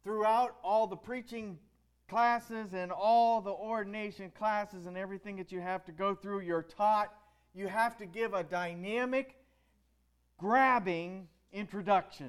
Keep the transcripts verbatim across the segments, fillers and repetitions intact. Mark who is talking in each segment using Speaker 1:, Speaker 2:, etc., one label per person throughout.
Speaker 1: throughout all the preaching classes and all the ordination classes and everything that you have to go through, you're taught you have to give a dynamic, grabbing introduction.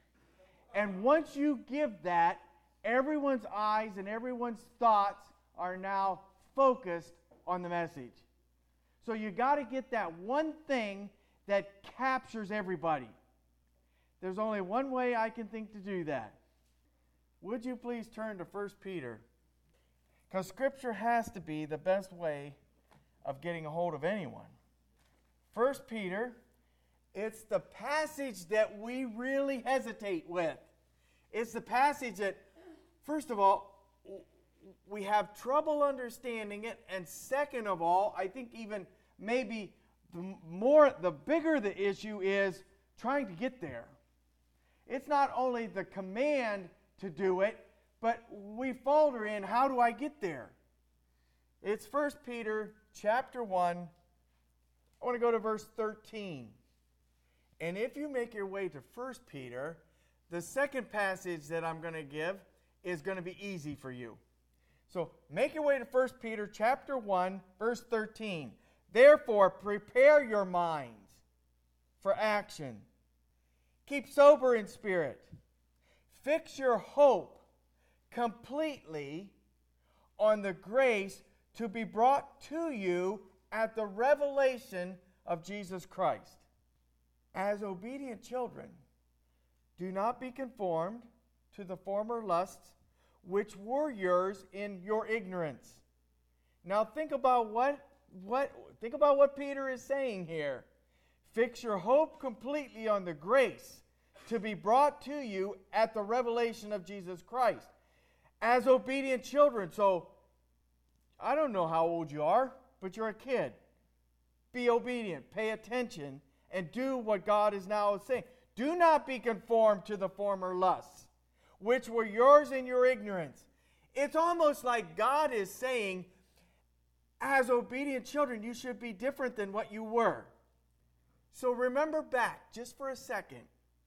Speaker 1: And once you give that, everyone's eyes and everyone's thoughts are now focused on the message. So you got to get that one thing that captures everybody. There's only one way I can think to do that. Would you please turn to First Peter? Because Scripture has to be the best way of getting a hold of anyone. First Peter, it's the passage that we really hesitate with. It's the passage that, first of all, we have trouble understanding it, and second of all, I think even maybe the more, the bigger the issue is trying to get there. It's not only the command to do it, but we falter in, how do I get there? It's First Peter chapter one. I want to go to verse thirteen. And if you make your way to First Peter, the second passage that I'm going to give is going to be easy for you. So make your way to First Peter chapter one, verse thirteen. Therefore, prepare your minds for action. Keep sober in spirit. Fix your hope completely on the grace to be brought to you at the revelation of Jesus Christ. As obedient children, do not be conformed to the former lusts which were yours in your ignorance. Now think about what, what, think about what Peter is saying here. Fix your hope completely on the grace to be brought to you at the revelation of Jesus Christ. As obedient children, so I don't know how old you are, but you're a kid. Be obedient, pay attention, and do what God is now saying. Do not be conformed to the former lusts, which were yours in your ignorance. It's almost like God is saying, as obedient children, you should be different than what you were. So remember back, just for a second,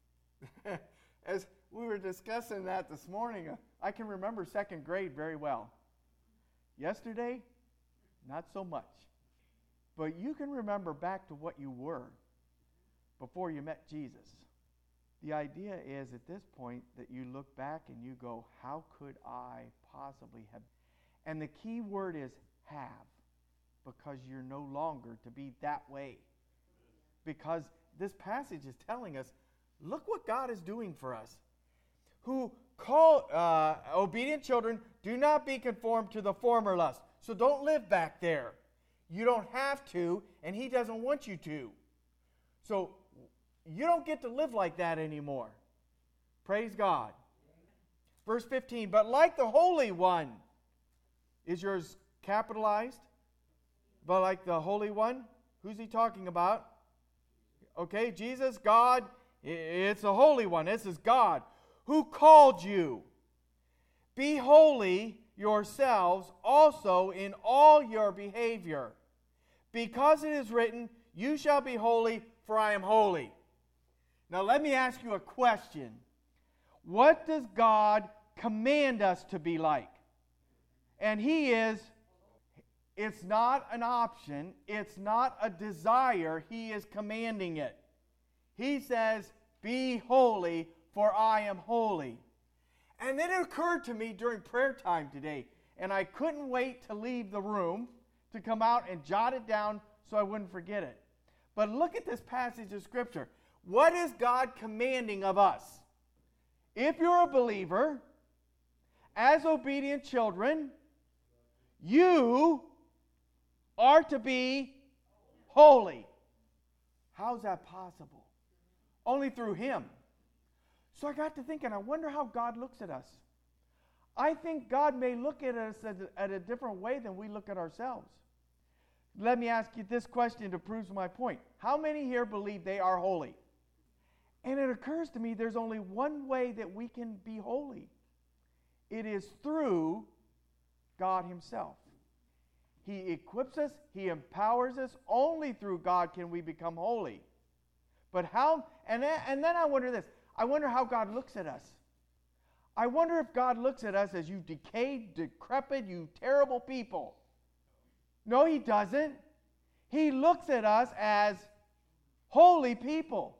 Speaker 1: as we were discussing that this morning, uh, I can remember second grade very well. Yesterday, not so much. But you can remember back to what you were before you met Jesus. The idea is at this point that you look back and you go, how could I possibly have? And the key word is have, because you're no longer to be that way. Because this passage is telling us, look what God is doing for us. Who call uh, obedient children, do not be conformed to the former lust. So don't live back there. You don't have to, and He doesn't want you to. So you don't get to live like that anymore. Praise God. Verse fifteen, but like the Holy One, is yours capitalized? But like the Holy One, who's He talking about? Okay, Jesus, God, it's the Holy One. This is God. Who called you? Be holy yourselves also in all your behavior, because it is written, you shall be holy, for I am holy. Now let me ask you a question. What does God command us to be like? And He is, it's not an option, it's not a desire, He is commanding it. He says, be holy, for I am holy. And then it occurred to me during prayer time today, and I couldn't wait to leave the room to come out and jot it down so I wouldn't forget it. But look at this passage of Scripture. What is God commanding of us? If you're a believer, as obedient children, you are to be holy. How's that possible? Only through Him. So I got to thinking, I wonder how God looks at us. I think God may look at us at a, at a different way than we look at ourselves. Let me ask you this question to prove my point. How many here believe they are holy? And it occurs to me there's only one way that we can be holy. It is through God Himself. He equips us, He empowers us. Only through God can we become holy. But how, and then, and then I wonder this, I wonder how God looks at us. I wonder if God looks at us as you decayed, decrepit, you terrible people. No, he doesn't. He looks at us as holy people.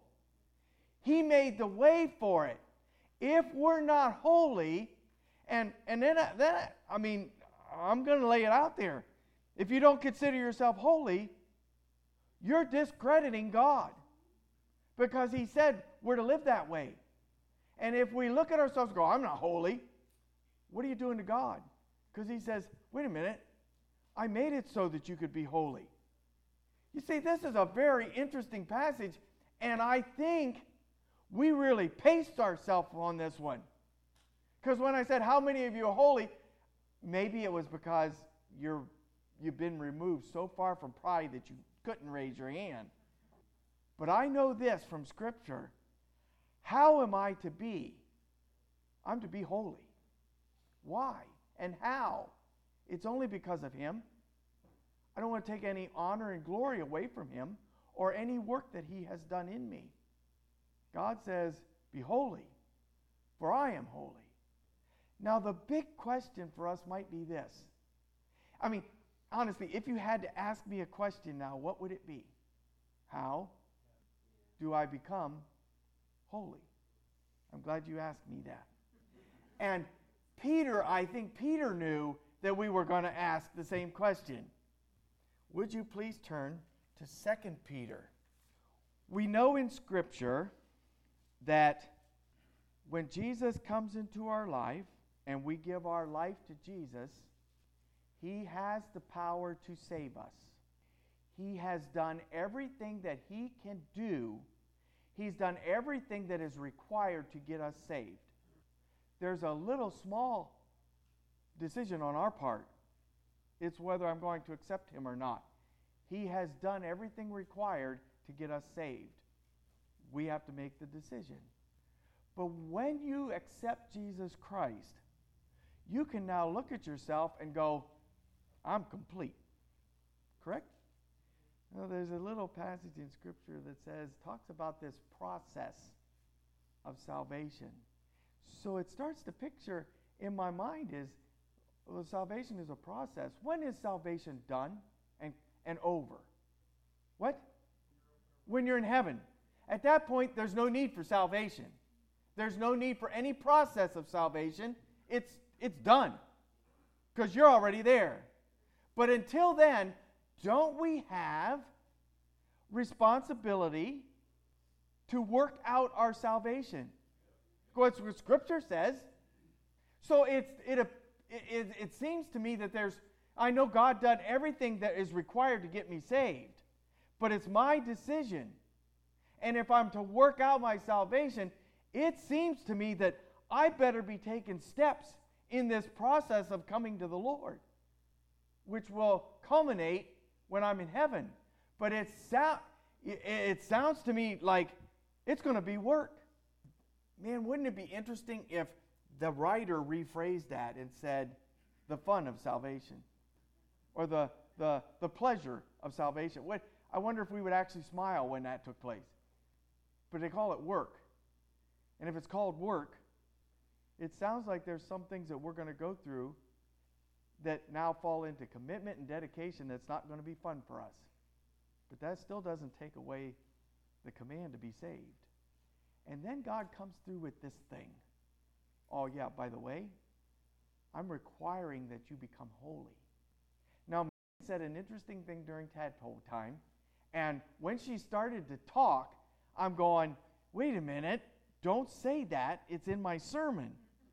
Speaker 1: He made the way for it. If we're not holy, and and then, I, then I, I mean, I'm going to lay it out there. If you don't consider yourself holy, you're discrediting God. Because he said we're to live that way. And if we look at ourselves and go, I'm not holy, what are you doing to God? Because he says, wait a minute, I made it so that you could be holy. You see, this is a very interesting passage, and I think we really paced ourselves on this one. Because when I said, how many of you are holy, maybe it was because you're, you've been removed so far from pride that you couldn't raise your hand. But I know this from Scripture. How am I to be? I'm to be holy. Why and how? It's only because of him. I don't want to take any honor and glory away from him or any work that he has done in me. God says, be holy, for I am holy. Now, the big question for us might be this. I mean, honestly, if you had to ask me a question now, what would it be? How do I become holy? I'm glad you asked me that. And Peter, I think Peter knew that we were going to ask the same question. Would you please turn to Second Peter? We know in Scripture that when Jesus comes into our life and we give our life to Jesus, he has the power to save us. He has done everything that he can do. He's done everything that is required to get us saved. There's a little small decision on our part. It's whether I'm going to accept him or not. He has done everything required to get us saved. We have to make the decision. But when you accept Jesus Christ, you can now look at yourself and go, I'm complete. Correct? Now, there's a little passage in Scripture that says, talks about this process of salvation. So it starts to picture in my mind is, well, salvation is a process. When is salvation done and, and over? What? When you're in heaven. At that point, there's no need for salvation. There's no need for any process of salvation. It's, it's done because you're already there. But until then, don't we have responsibility to work out our salvation? That's what Scripture says. So it's, it, it, it seems to me that there's, I know God done everything that is required to get me saved, but it's my decision. And if I'm to work out my salvation, it seems to me that I better be taking steps in this process of coming to the Lord, which will culminate when I'm in heaven. But it, so, it, it sounds to me like it's going to be work. Man, wouldn't it be interesting if the writer rephrased that and said, the fun of salvation, or the, the, the pleasure of salvation? What, I wonder if we would actually smile when that took place. But they call it work. And if it's called work, it sounds like there's some things that we're going to go through that now fall into commitment and dedication that's not going to be fun for us. But that still doesn't take away the command to be saved. And then God comes through with this thing. Oh yeah, by the way, I'm requiring that you become holy. Now, Mary said an interesting thing during tadpole time, and when she started to talk, I'm going, wait a minute, don't say that, it's in my sermon.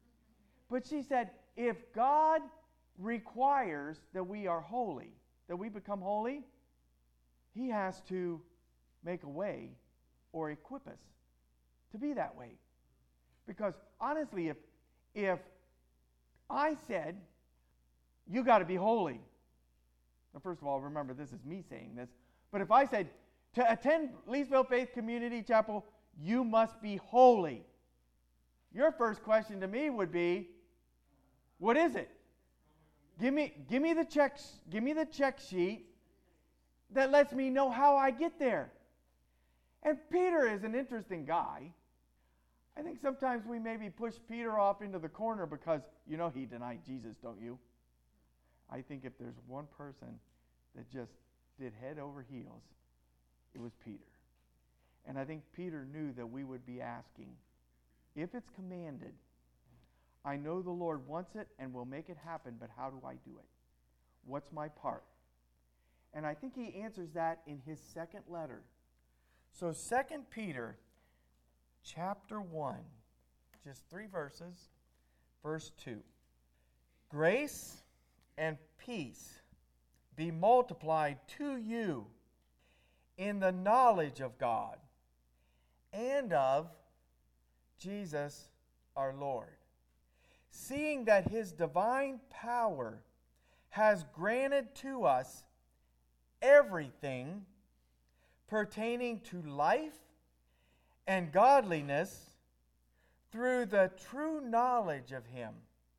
Speaker 1: But she said, if God requires that we are holy, that we become holy, he has to make a way or equip us to be that way. Because honestly, if if I said, you got to be holy. Now, first of all, remember, this is me saying this. But if I said, to attend Leesville Faith Community Chapel, you must be holy. Your first question to me would be, what is it? Give me, give me the checks, give me the check sheet that lets me know how I get there. And Peter is an interesting guy. I think sometimes we maybe push Peter off into the corner because, you know, he denied Jesus, don't you? I think if there's one person that just did head over heels, it was Peter. And I think Peter knew that we would be asking, if it's commanded, I know the Lord wants it and will make it happen, but how do I do it? What's my part? And I think he answers that in his second letter. So Second Peter chapter one, just three verses, verse two. Grace and peace be multiplied to you in the knowledge of God and of Jesus our Lord, seeing that his divine power has granted to us everything pertaining to life and godliness through the true knowledge of him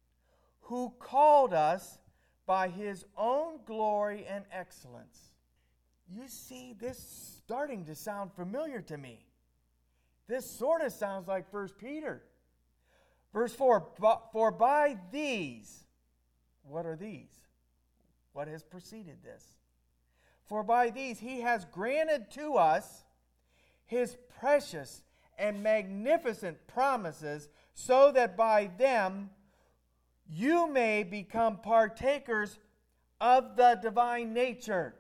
Speaker 1: who called us by his own glory and excellence. You see, this starting to sound familiar to me. This sort of sounds like First Peter. Verse four, for by these, what are these? What has preceded this? For by these he has granted to us his precious and magnificent promises, so that by them you may become partakers of the divine nature,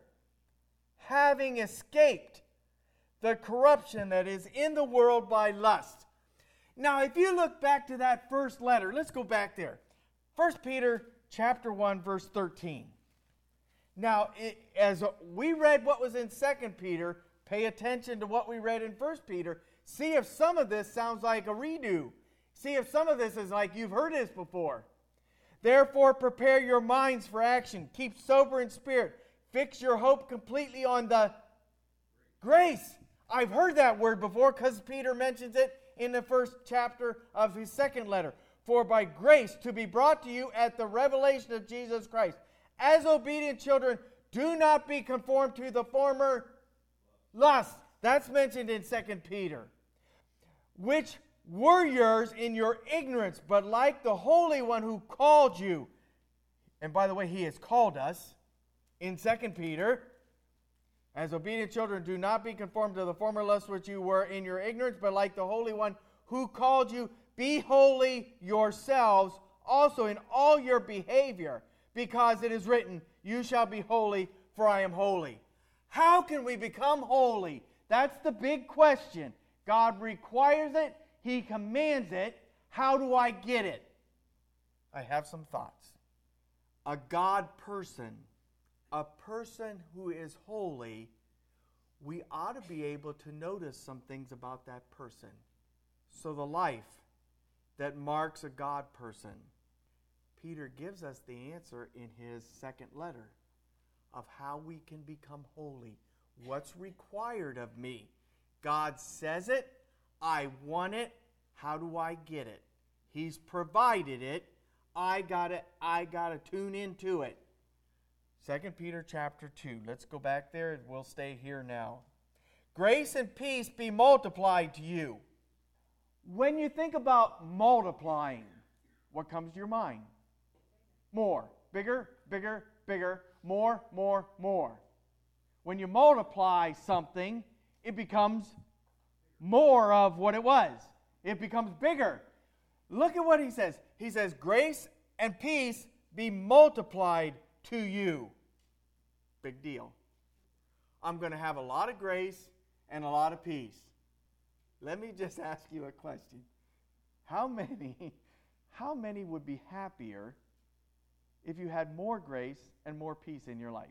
Speaker 1: having escaped the corruption that is in the world by lust. Now, if you look back to that first letter, let's go back there. First Peter chapter one, verse thirteen. Now, it, as we read what was in Second Peter, pay attention to what we read in First Peter. See if some of this sounds like a redo. See if some of this is like you've heard this before. Therefore, prepare your minds for action. Keep sober in spirit. Fix your hope completely on the grace. I've heard that word before because Peter mentions it in the first chapter of his second letter. For by grace to be brought to you at the revelation of Jesus Christ. As obedient children, do not be conformed to the former lust. That's mentioned in Second Peter. Which were yours in your ignorance, but like the Holy One who called you. And by the way, he has called us in Second Peter. As obedient children, do not be conformed to the former lust which you were in your ignorance, but like the Holy One who called you, be holy yourselves also in all your behavior, because it is written, you shall be holy, for I am holy. How can we become holy? That's the big question. God requires it. He commands it. How do I get it? I have some thoughts. A God person, a person who is holy, we ought to be able to notice some things about that person. So the life that marks a God person, Peter gives us the answer in his second letter of how we can become holy. What's required of me? God says it. I want it. How do I get it? He's provided it. I gotta, I gotta tune into it. Second Peter chapter two. Let's go back there and we'll stay here now. Grace and peace be multiplied to you. When you think about multiplying, what comes to your mind? More. Bigger, bigger, bigger. More, more, more. When you multiply something, it becomes more of what it was. It becomes bigger. Look at what he says. He says, grace and peace be multiplied to you. Big deal. I'm going to have a lot of grace and a lot of peace. Let me just ask you a question. How many, how many would be happier if you had more grace and more peace in your life?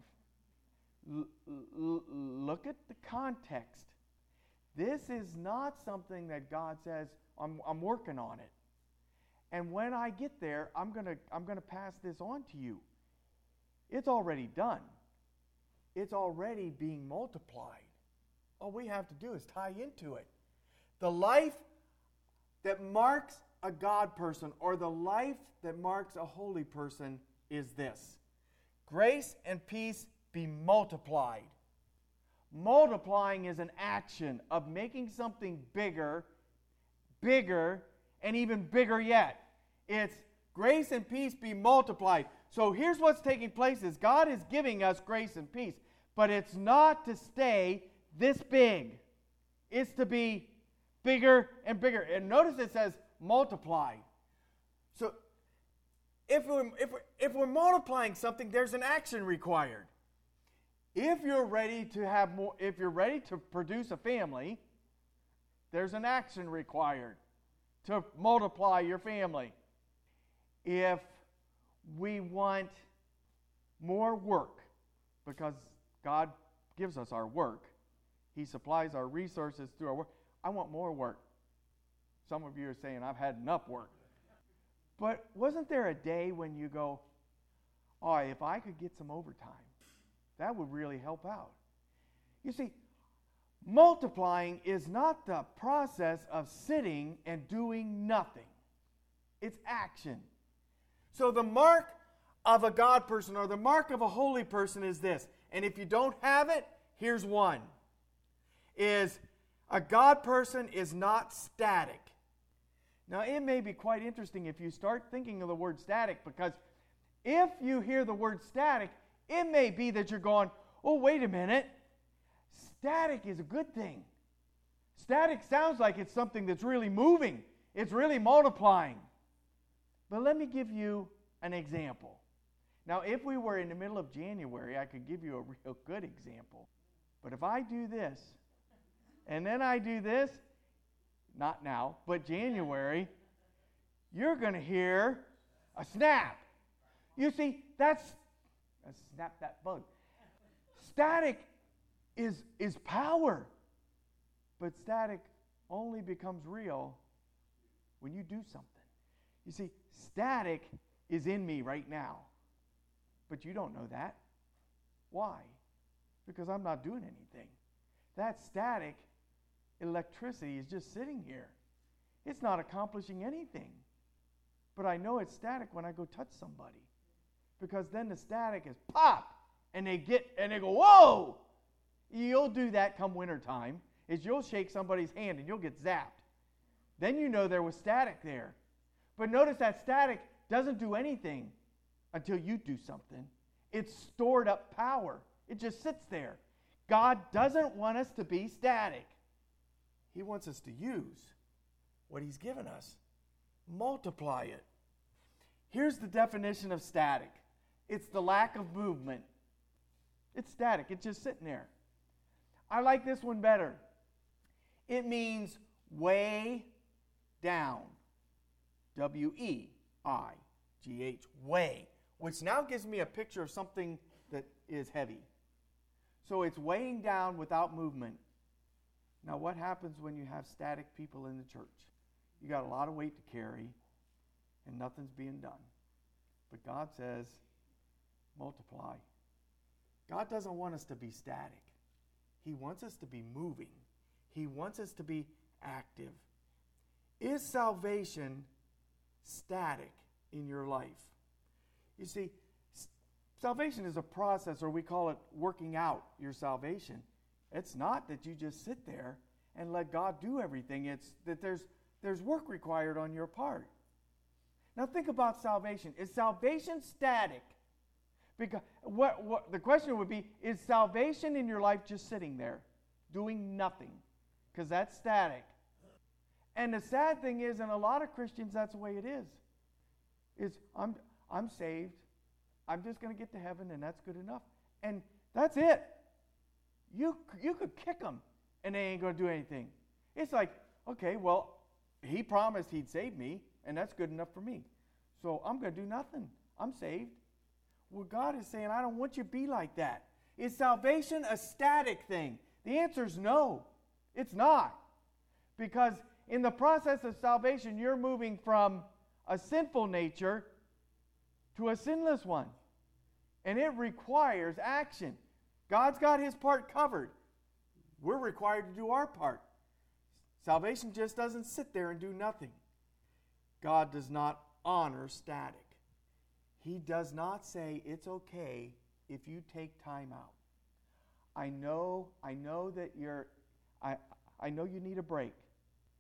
Speaker 1: L- l- look at the context. This is not something that God says, I'm, I'm working on it. And when I get there, I'm going to I'm going to pass this on to you. It's already done. It's already being multiplied. All we have to do is tie into it. The life that marks a God person or the life that marks a holy person is this. Grace and peace be multiplied. Multiplying is an action of making something bigger, bigger, and even bigger yet. It's grace and peace be multiplied. So here's what's taking place is God is giving us grace and peace, but it's not to stay this big. It's to be bigger and bigger. And notice it says multiply. So if we're, if we're, if we're multiplying something, there's an action required. If you're ready to have more, if you're ready to produce a family, there's an action required to multiply your family. If we want more work, because God gives us our work, He supplies our resources through our work. I want more work. Some of you are saying, I've had enough work. But wasn't there a day when you go, oh, if I could get some overtime, that would really help out? You see, multiplying is not the process of sitting and doing nothing. It's action. So the mark of a God person or the mark of a holy person is this. And if you don't have it, here's one. Is a God person is not static. Now, it may be quite interesting if you start thinking of the word static, because if you hear the word static, it may be that you're going, oh, wait a minute. Static is a good thing. Static sounds like it's something that's really moving. It's really multiplying. But let me give you an example. Now, if we were in the middle of January, I could give you a real good example. But if I do this, and then I do this, not now, but January, you're going to hear a snap. You see, that's, a snap that bug. Static is, is power. But static only becomes real when you do something. You see, static is in me right now. But you don't know that. Why? Because I'm not doing anything. That static electricity is just sitting here. It's not accomplishing anything. But I know it's static when I go touch somebody. Because then the static is pop, and they get and they go, whoa! You'll do that come wintertime, is you'll shake somebody's hand and you'll get zapped. Then you know there was static there. But notice that static doesn't do anything until you do something. It's stored up power. It just sits there. God doesn't want us to be static. He wants us to use what He's given us. Multiply it. Here's the definition of static. It's the lack of movement. It's static. It's just sitting there. I like this one better. It means way down. W E I G H, weigh, which now gives me a picture of something that is heavy. So it's weighing down without movement. Now, what happens when you have static people in the church? You got a lot of weight to carry, and nothing's being done. But God says, multiply. God doesn't want us to be static. He wants us to be moving. He wants us to be active. Is salvation static in your life? You see, s- salvation is a process, or we call it working out your salvation. It's not that you just sit there and let God do everything. It's that there's there's work required on your part. Now think about salvation. Is salvation static? Because what, what the question would be, is salvation in your life just sitting there, doing nothing? Because that's static. And the sad thing is, in a lot of Christians, that's the way it is. Is I'm I'm saved. I'm just going to get to heaven, and that's good enough. And that's it. You you could kick them, and they ain't going to do anything. It's like, okay, well, He promised He'd save me, and that's good enough for me. So I'm going to do nothing. I'm saved. Well, God is saying, I don't want you to be like that. Is salvation a static thing? The answer is no. It's not. Because in the process of salvation, you're moving from a sinful nature to a sinless one. And it requires action. God's got His part covered. We're required to do our part. Salvation just doesn't sit there and do nothing. God does not honor static. He does not say it's okay if you take time out. I know, I know that you're, I, I know you need a break.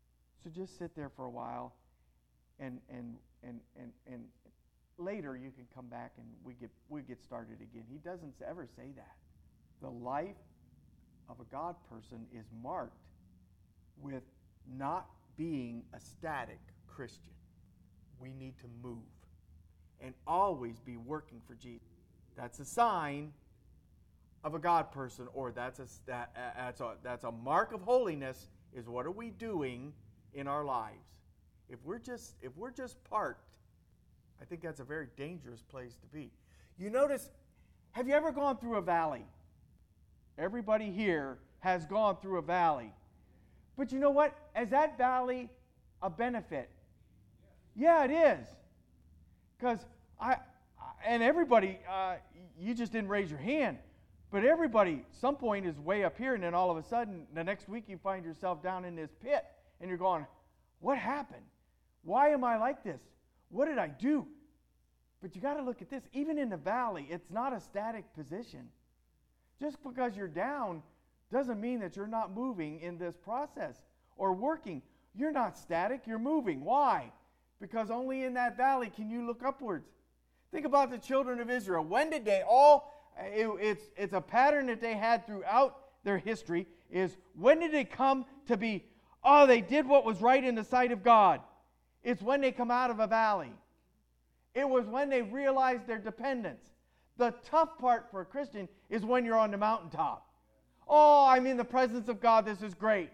Speaker 1: So just sit there for a while, and and and and and later you can come back and we get we get started again. He doesn't ever say that. The life of a God person is marked with not being a static Christian. We need to move and always be working for Jesus. That's a sign of a God person, or that's a that, that's a that's a mark of holiness. Is what are we doing in our lives? If we're just if we're just parked, I think that's a very dangerous place to be. You notice, have you ever gone through a valley? Everybody here has gone through a valley. But you know what? Is that valley a benefit? Yeah, it is. Because I, and everybody, uh, you just didn't raise your hand, but everybody, some point is way up here, and then all of a sudden, the next week you find yourself down in this pit, and you're going, what happened? Why am I like this? What did I do? But you got to look at this. Even in the valley, it's not a static position. Just because you're down doesn't mean that you're not moving in this process or working. You're not static, you're moving. Why? Because only in that valley can you look upwards. Think about the children of Israel. When did they all, it, it's, it's a pattern that they had throughout their history, is when did they come to be, oh, they did what was right in the sight of God? It's when they come out of a valley. It was when they realized their dependence. The tough part for a Christian is when you're on the mountaintop. Oh, I'm in the presence of God. This is great.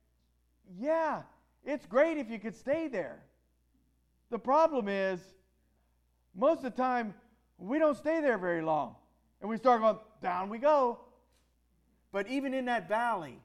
Speaker 1: Yeah, it's great if you could stay there. The problem is, most of the time, we don't stay there very long. And we start going, down we go. But even in that valley,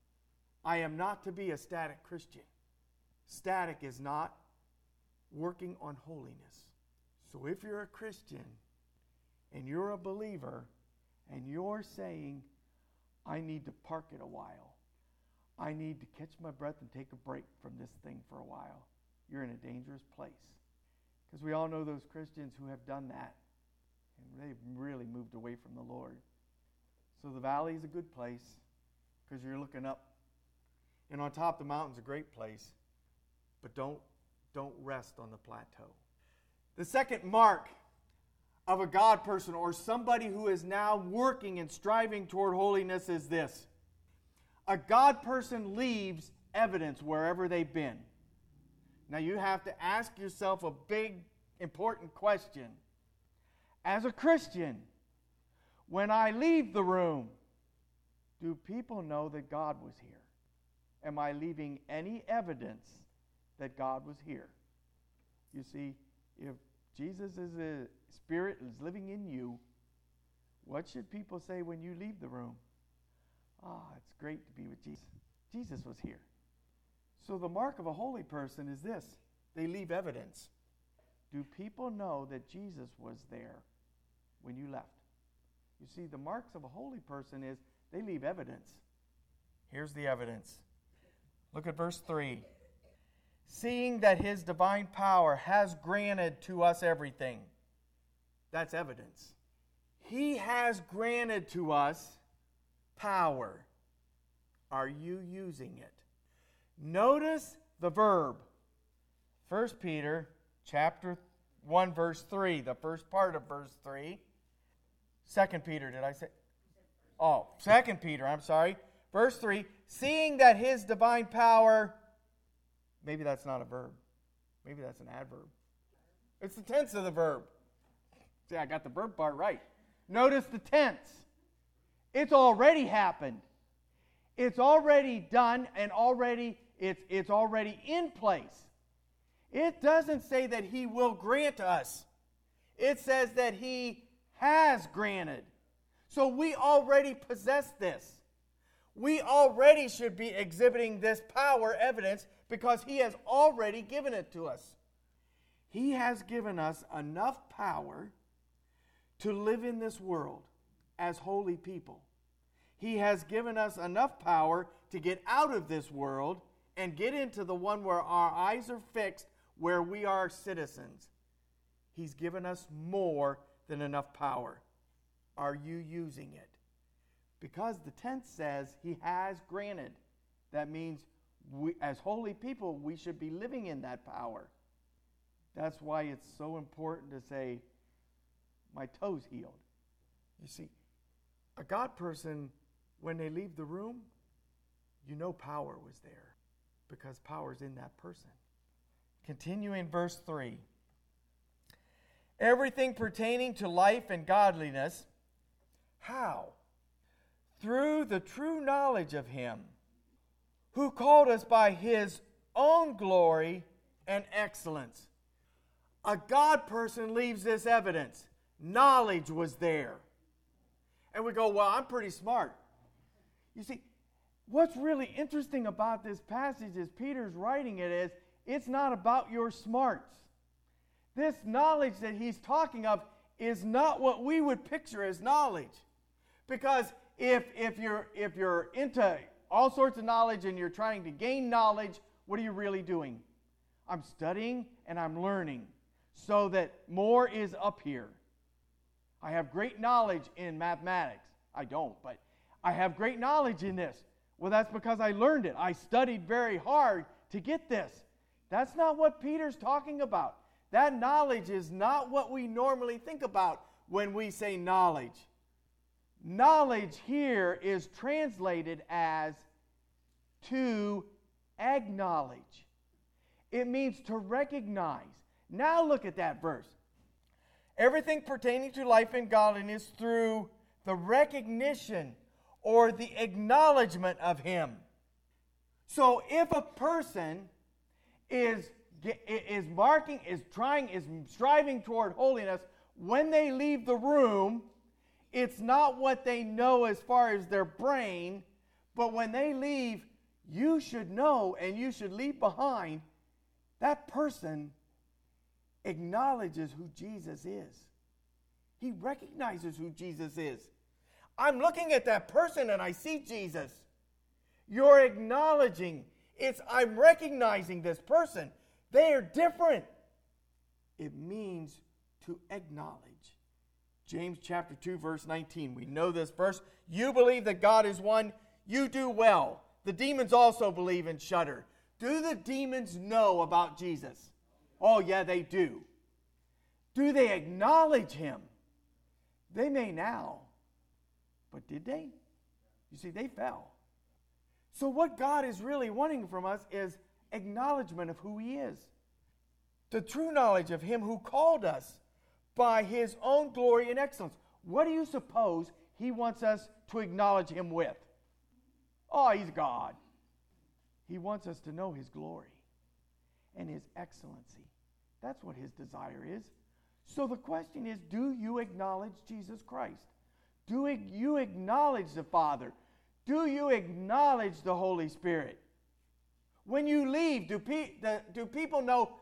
Speaker 1: I am not to be a static Christian. Static is not working on holiness. So if you're a Christian and you're a believer and you're saying, I need to park it a while, I need to catch my breath and take a break from this thing for a while, you're in a dangerous place. Because we all know those Christians who have done that, and they've really moved away from the Lord. So the valley is a good place because you're looking up. And on top of the mountain's a great place, but don't, don't rest on the plateau. The second mark of a God person or somebody who is now working and striving toward holiness is this. A God person leaves evidence wherever they've been. Now you have to ask yourself a big, important question. As a Christian, when I leave the room, do people know that God was here? Am I leaving any evidence that God was here? You see, if Jesus is a spirit is living in you, what should people say when you leave the room? Ah, oh, it's great to be with Jesus. Jesus was here. So the mark of a holy person is this. They leave evidence. Do people know that Jesus was there when you left? You see, the marks of a holy person is they leave evidence. Here's the evidence. Look at verse three. Seeing that his divine power has granted to us everything. That's evidence. He has granted to us power. Are you using it? Notice the verb. First Peter chapter one, verse three, the first part of verse three. Second Peter, did I say? Oh, Second Peter, I'm sorry. Verse three, seeing that his divine power, maybe that's not a verb. Maybe that's an adverb. It's the tense of the verb. See, I got the verb part right. Notice the tense. It's already happened. It's already done and already it's it's already in place. It doesn't say that he will grant us. It says that he has granted. So we already possess this. We already should be exhibiting this power evidence because he has already given it to us. He has given us enough power to live in this world as holy people. He has given us enough power to get out of this world and get into the one where our eyes are fixed, where we are citizens. He's given us more than enough power. Are you using it? Because the tense says he has granted. That means we, as holy people, we should be living in that power. That's why it's so important to say, my toe's healed. You see, a God person, when they leave the room, you know power was there because power's in that person. Continuing verse three. Everything pertaining to life and godliness, how? Through the true knowledge of Him who called us by His own glory and excellence. A God person leaves this evidence. Knowledge was there. And we go, well, I'm pretty smart. You see, what's really interesting about this passage as Peter's writing it is, it's not about your smarts. This knowledge that he's talking of is not what we would picture as knowledge. Because if, if, you're, if you're into all sorts of knowledge and you're trying to gain knowledge, what are you really doing? I'm studying and I'm learning so that more is up here. I have great knowledge in mathematics. I don't, but I have great knowledge in this. Well, that's because I learned it. I studied very hard to get this. That's not what Peter's talking about. That knowledge is not what we normally think about when we say knowledge. Knowledge here is translated as to acknowledge. It means to recognize. Now look at that verse. Everything pertaining to life and godliness through the recognition or the acknowledgement of Him. So if a person is, is marking, is trying, is striving toward holiness, when they leave the room, it's not what they know as far as their brain, but when they leave, you should know and you should leave behind that person acknowledges who Jesus is. He recognizes who Jesus is. I'm looking at that person and I see Jesus. You're acknowledging. It's I'm recognizing this person. They are different. It means to acknowledge. James chapter two, verse nineteen. We know this verse. You believe that God is one. You do well. The demons also believe and shudder. Do the demons know about Jesus? Oh, yeah, they do. Do they acknowledge Him? They may now. But did they? You see, they fell. So what God is really wanting from us is acknowledgement of who He is. The true knowledge of Him who called us by His own glory and excellence. What do you suppose He wants us to acknowledge Him with? Oh, He's God. He wants us to know His glory and His excellency. That's what His desire is. So the question is, do you acknowledge Jesus Christ? Do you acknowledge the Father? Do you acknowledge the Holy Spirit? When you leave, do, pe- the, do people know,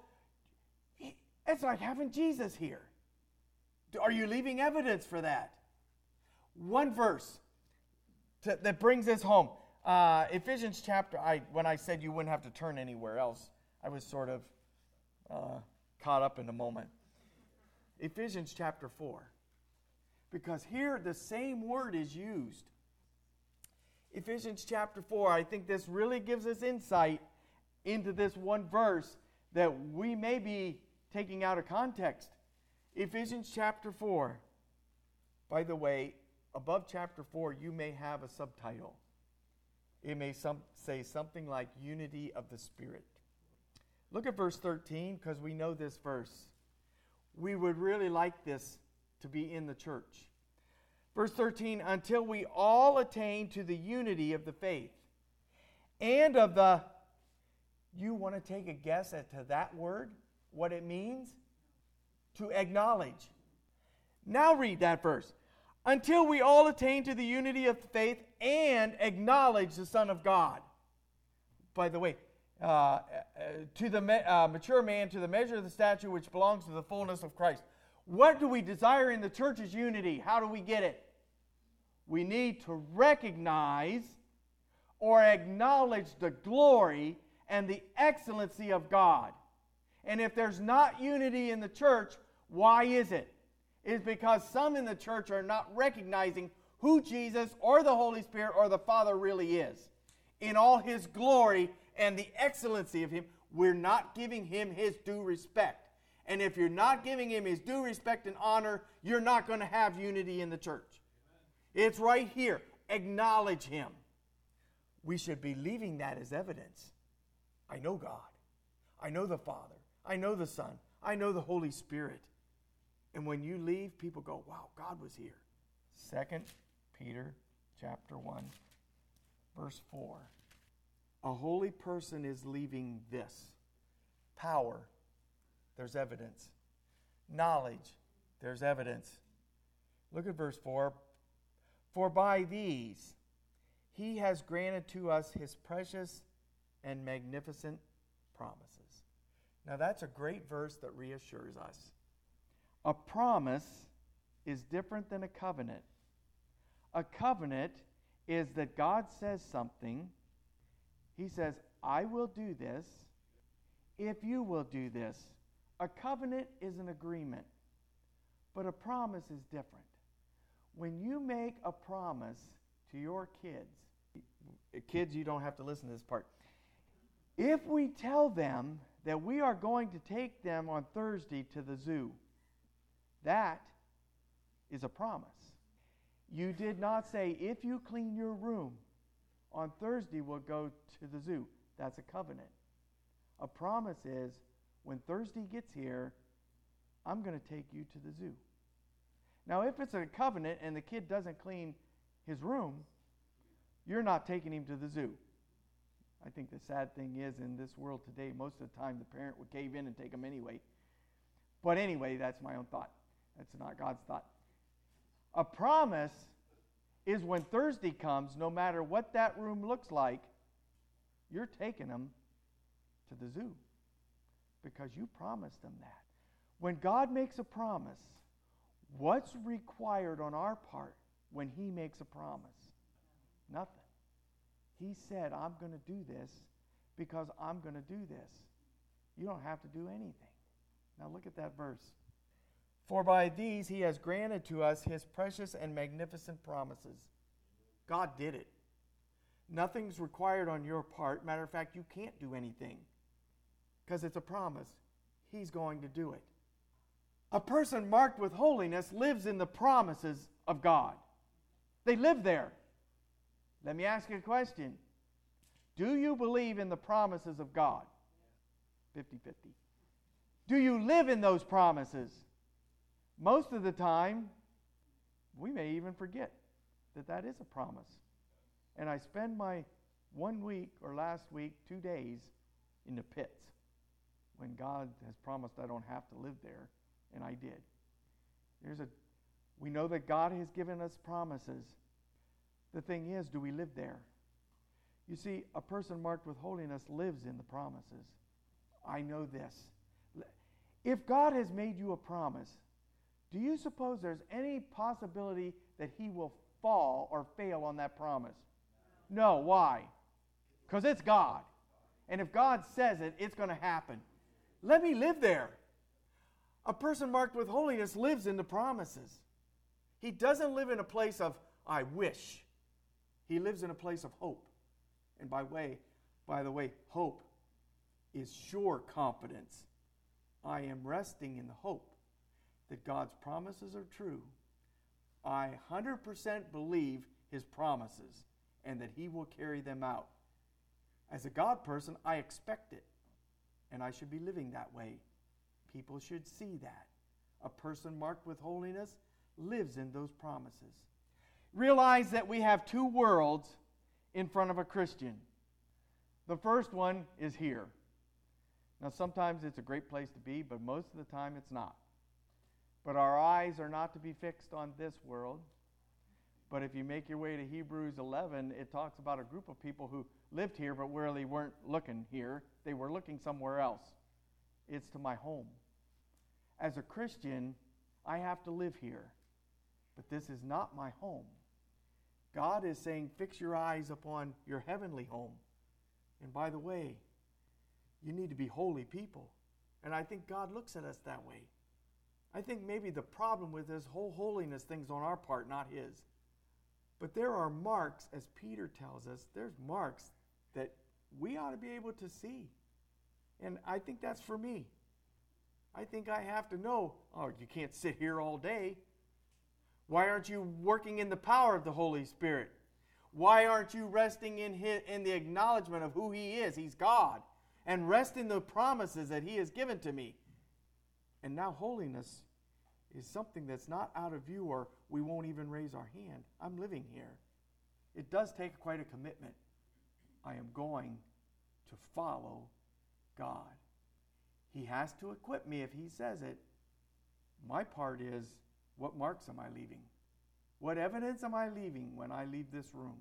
Speaker 1: it's like having Jesus here? Are you leaving evidence for that? One verse to, that brings this home. Uh, Ephesians chapter, I, when I said you wouldn't have to turn anywhere else, I was sort of uh, caught up in the moment. Ephesians chapter four. Because here the same word is used. Ephesians chapter four, I think this really gives us insight into this one verse that we may be taking out of context. Ephesians chapter four. By the way, above chapter four, you may have a subtitle. It may some, say something like unity of the Spirit. Look at verse thirteen, because we know this verse. We would really like this to be in the church. Verse thirteen, until we all attain to the unity of the faith and of the, you want to take a guess at to that word, what it means? To acknowledge. Now read that verse. Until we all attain to the unity of the faith and acknowledge the Son of God. By the way, uh, uh, to the me- uh, mature man, to the measure of the stature which belongs to the fullness of Christ. What do we desire in the church is unity. How do we get it? We need to recognize or acknowledge the glory and the excellency of God. And if there's not unity in the church, why is it? It's because some in the church are not recognizing who Jesus or the Holy Spirit or the Father really is in all His glory and the excellency of him, we're not giving him his due respect. And if you're not giving him his due respect and honor, you're not going to have unity in the church. It's right here. Acknowledge him. We should be leaving that as evidence. I know God. I know the Father. I know the Son. I know the Holy Spirit. And when you leave, people go, wow, God was here. Second Peter chapter one, verse four. A holy person is leaving this. Power, there's evidence. Knowledge, there's evidence. Look at verse four. For by these he has granted to us his precious and magnificent promises. Now that's a great verse that reassures us. A promise is different than a covenant. A covenant is that God says something. He says, I will do this if you will do this. A covenant is an agreement, but a promise is different. When you make a promise to your kids, kids, you don't have to listen to this part. If we tell them that we are going to take them on Thursday to the zoo, that is a promise. You did not say, if you clean your room, on Thursday we'll go to the zoo. That's a covenant. A promise is, when Thursday gets here, I'm going to take you to the zoo. Now, if it's a covenant and the kid doesn't clean his room, you're not taking him to the zoo. I think the sad thing is, in this world today, most of the time the parent would cave in and take him anyway. But anyway, that's my own thought. That's not God's thought. A promise is when Thursday comes, no matter what that room looks like, you're taking them to the zoo because you promised them that. When God makes a promise, what's required on our part when he makes a promise? Nothing. He said, I'm going to do this because I'm going to do this. You don't have to do anything. Now look at that verse. For by these he has granted to us his precious and magnificent promises. God did it. Nothing's required on your part. Matter of fact, you can't do anything because it's a promise. He's going to do it. A person marked with holiness lives in the promises of God. They live there. Let me ask you a question. Do you believe in the promises of God? fifty-fifty. Do you live in those promises? Most of the time, we may even forget that that is a promise. And I spend my one week or last week, two days, in the pits when God has promised I don't have to live there, and I did. There's a, we know that God has given us promises. The thing is, do we live there? You see, a person marked with holiness lives in the promises. I know this. If God has made you a promise, do you suppose there's any possibility that he will fall or fail on that promise? No. Why? Because it's God. And if God says it, it's going to happen. Let me live there. A person marked with holiness lives in the promises. He doesn't live in a place of, I wish. He lives in a place of hope. And by way, by the way, hope is sure confidence. I am resting in the hope that God's promises are true. I one hundred percent believe his promises and that he will carry them out. As a God person, I expect it. And I should be living that way. People should see that. A person marked with holiness lives in those promises. Realize that we have two worlds in front of a Christian. The first one is here. Now, sometimes it's a great place to be, but most of the time it's not. But our eyes are not to be fixed on this world. But if you make your way to Hebrews eleven, it talks about a group of people who lived here, but really weren't looking here. They were looking somewhere else. It's to my home. As a Christian, I have to live here. But this is not my home. God is saying, fix your eyes upon your heavenly home. And by the way, you need to be holy people. And I think God looks at us that way. I think maybe the problem with this whole holiness thing's on our part, not his. But there are marks, as Peter tells us, there's marks that we ought to be able to see. And I think that's for me. I think I have to know, oh, you can't sit here all day. Why aren't you working in the power of the Holy Spirit? Why aren't you resting in his, in the acknowledgement of who he is? He's God. And rest in the promises that he has given to me. And now holiness is something that's not out of view, or we won't even raise our hand. I'm living here. It does take quite a commitment. I am going to follow God. He has to equip me if he says it. My part is, what marks am I leaving? What evidence am I leaving when I leave this room?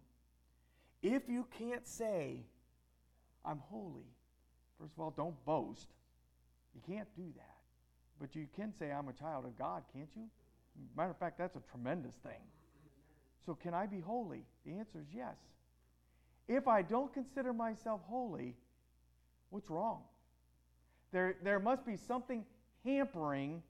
Speaker 1: If you can't say, I'm holy, first of all, don't boast. You can't do that. But you can say, I'm a child of God, can't you? Matter of fact, that's a tremendous thing. So can I be holy? The answer is yes. If I don't consider myself holy, what's wrong? There, there must be something hampering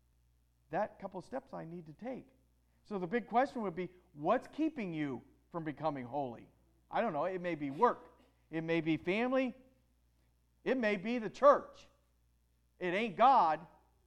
Speaker 1: that couple steps I need to take. So the big question would be, what's keeping you from becoming holy? I don't know. It may be work. It may be family. It may be the church. It ain't God.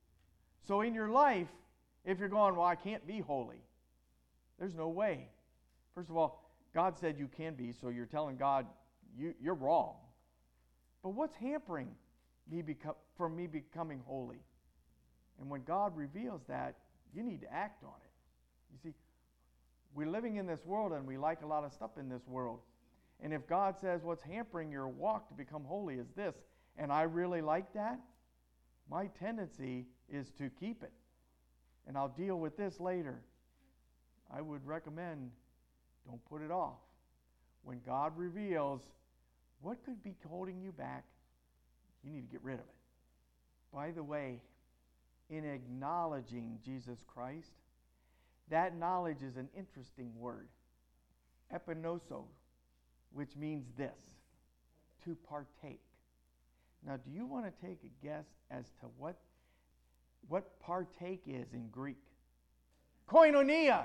Speaker 1: So in your life, if you're going, well, I can't be holy, there's no way. First of all, God said you can be, so you're telling God you, you're wrong. But what's hampering me become, from me becoming holy? And when God reveals that, you need to act on it. You see, we're living in this world and we like a lot of stuff in this world. And if God says what's hampering your walk to become holy is this, and I really like that, my tendency is to keep it. And I'll deal with this later. I would recommend don't put it off. When God reveals what could be holding you back, you need to get rid of it. By the way, in acknowledging Jesus Christ, that knowledge is an interesting word. Epinoso, which means this, to partake. Now, do you want to take a guess as to what, what partake is in Greek? Koinonia.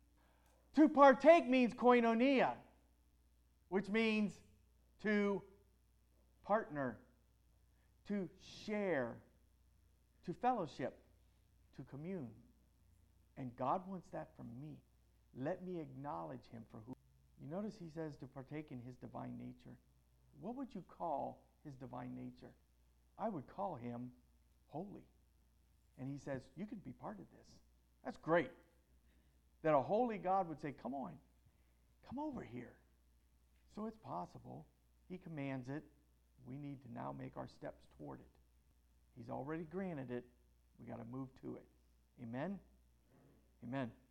Speaker 1: To partake means koinonia, which means to partner, to share, to fellowship, to commune. And God wants that from me. Let me acknowledge him for who. You notice he says to partake in his divine nature. What would you call his divine nature? I would call him holy. And he says, you can be part of this. That's great. That a holy God would say, come on, come over here. So it's possible. He commands it. We need to now make our steps toward it. He's already granted it. We got to move to it. Amen? Amen.